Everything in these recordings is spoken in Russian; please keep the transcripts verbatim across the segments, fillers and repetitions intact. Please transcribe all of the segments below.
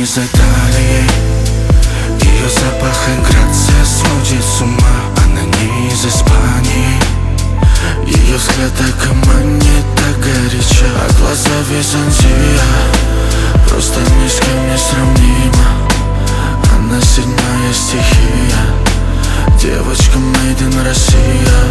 из Италии. Ее запах и грация сводит с ума. Она не из Испании. Ее взгляд так и манит, так горячо. А глаза Византия просто ни с кем не сравнима. Она седьмая стихия, девочка made in Россия.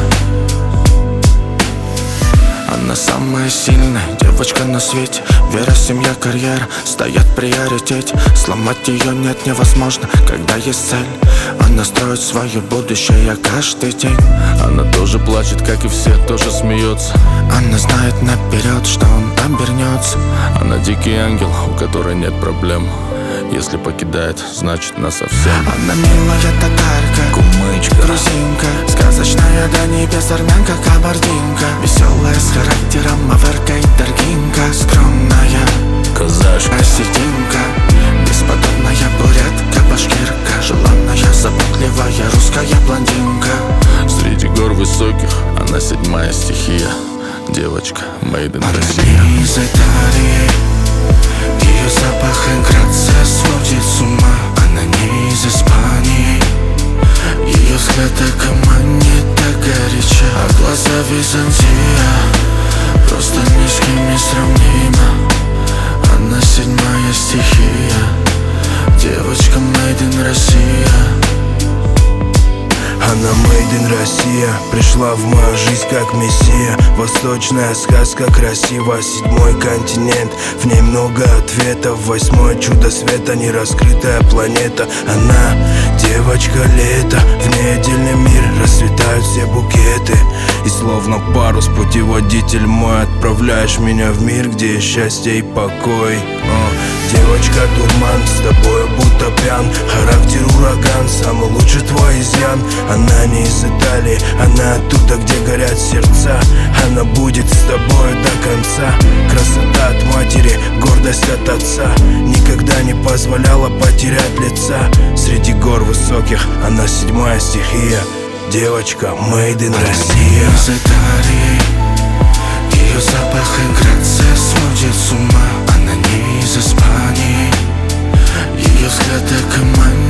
Она самая сильная девочка на свете. Вера, семья, карьера стоят в приоритете. Сломать ее нет невозможно, когда есть цель. Она строит свое будущее каждый день. Она тоже плачет, как и все, тоже смеется. Она знает наперед, что он обернется. Она дикий ангел, у которой нет проблем. Если покидает, значит насовсем. Она милая татарка, кумычка, грузинка, сказочная до небес армянка, кабардинка. Веселая с характером, аверка и торгинка. Скромная казашка, осетинка, бесподобная бурятка, башкирка. Желанная, заботливая русская блондинка. Среди гор высоких она седьмая стихия, девочка made in Она Россия. не из Италии. Ее запах и грация сводит с ума. Она не из Испании. Ее взгляд так и манит, так горячо. А глаза Византия просто ни с кем не сравнима. Она седьмая стихия, девочка made in Россия. Она made in Россия, пришла в мою жизнь как мессия. Восточная сказка красива, седьмой континент, в ней много ответов. Восьмое чудо света, нераскрытая планета. Она девочка лета, в ней отдельный мир, расцветают все букеты. И словно парус, путеводитель мой, отправляешь меня в мир, где есть счастье и покой. О, девочка дурман, с тобой будто пьян. Характер ураган, самый лучший твой изъян. Она не из Италии, она оттуда, где горят сердца. Она будет с тобой до конца. Красота от матери, гордость от отца. Никогда не позволяла потерять лица. Среди гор высоких она седьмая стихия, девочка made in Россия. Она из Италии. Ее запах и грация сводит с ума. Она не из Испании. Ее взгляд так и манит,